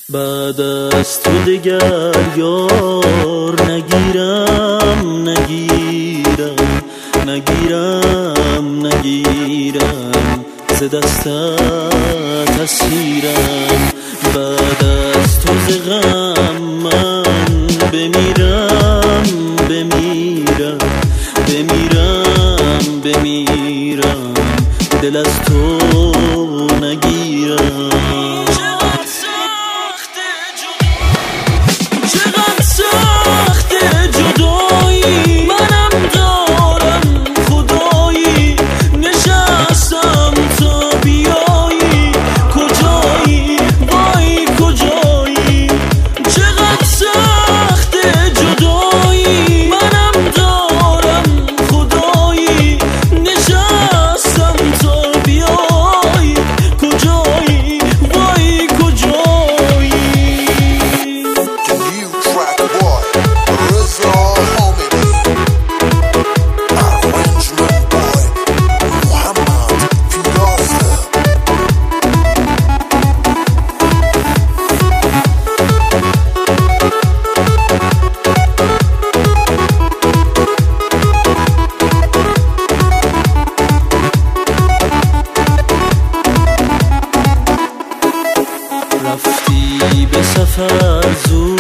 بعد از تو دگر یار نگیرم ز دستت اسیرم. بعد از تو ز غم من بمیرم دل از تو نگیرم. چقدر سخته جدایی، منم دارم خدایی، نشستم تا بیایی، کجایی وای کجایی. چقدر سخته جدایی، منم دارم خدایی، نشستم تا بیایی، کجایی وای کجایی. رفتی به سفر زود